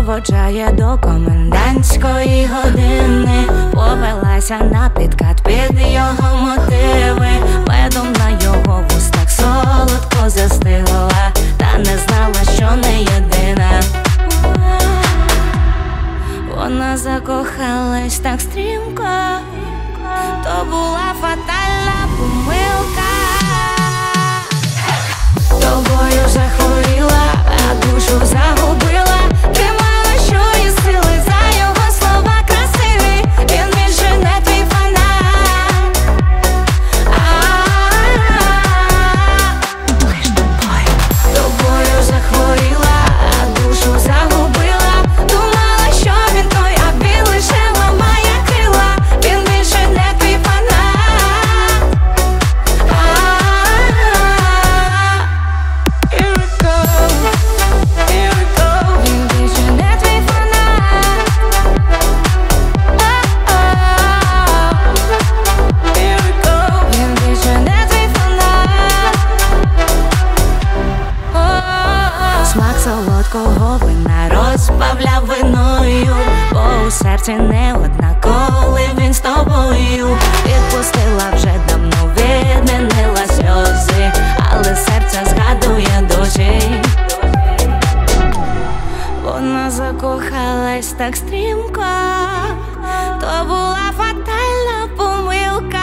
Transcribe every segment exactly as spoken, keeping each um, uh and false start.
проводжає до комендантської години. Повелася на підкат під його мотиви. Медом на його вустах солодко застигла, та не знала, що не єдина. Вона закохалась так стрімко, то була фатальна помилка. Тобою захворіла, а душу загубила. Тримала, що є сили за його слова красиві. Він більше не твій фанат. Лиш тобою. Тобою захворіла, а душу загубила. Думала, що він той, а він лише ламає крила. Він більше не твій фанат. Here we go, here we go. Він більше не твій фанат. Here we go. Він більше не твій фанат. Смак солодкого вина розбавляв виною, бо у серці не однаковий він з тобою. Відпустила вже давно, відмінила сльози, але серце згадує досі. Вона закохалась так стрімко, то була фатальна помилка.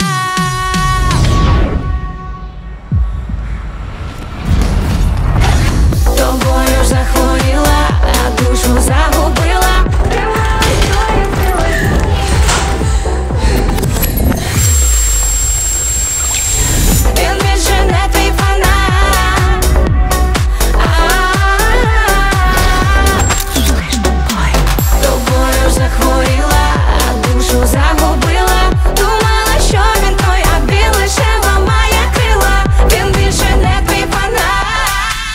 Тобою захворіла, а душу загубила. Він більше не твій фанат. Лиш тобою. Тобою захворіла, а душу загубила. Думала, що він той, а він лише ламає крила. Він більше не твій фанат.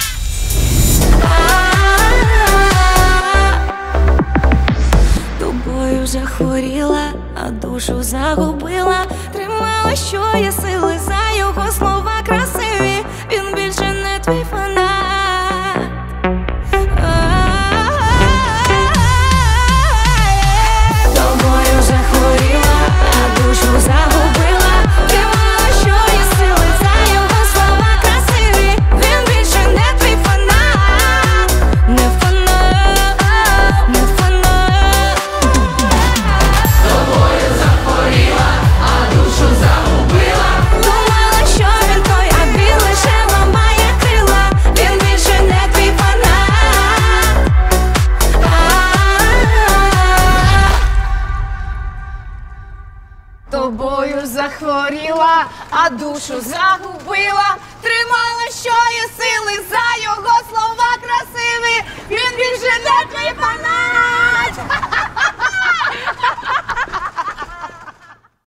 Тобою захворіла, а душу загубила. Тримала, що є сили за його слова красиві. Він більше не твій фанат. Тобою захворіла, а душу загубила. Тримала, що є сили за його слова красиві. Він більше не твій фанат. Не фанат, не фанат. Тобою захворіла, а душу загубила. Думала, що він той, а він лише ламає крила. Він більше не твій фанат. Тобою захворіла, а душу загубила. Тримала, що є сили.